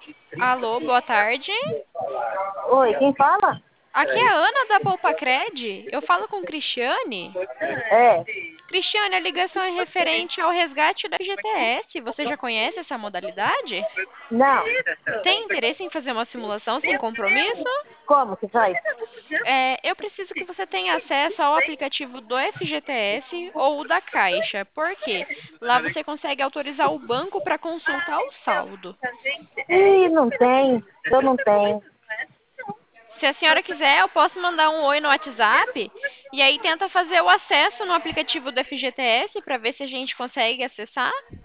Alô, boa tarde. Oi, quem fala? Aqui é a Ana da Poupacred. Eu falo com Cristiane. É. Cristiane, a ligação é referente ao resgate da FGTS. Você já conhece essa modalidade? Não. Tem interesse em fazer uma simulação sem compromisso? Como que faz? Eu preciso que você tenha acesso ao aplicativo do FGTS ou o da Caixa. Por quê? Lá você consegue autorizar o banco para consultar o saldo. Ih, não tem. Eu não tenho. Se a senhora quiser, eu posso mandar um oi no WhatsApp e aí tenta fazer o acesso no aplicativo do FGTS para ver se a gente consegue acessar.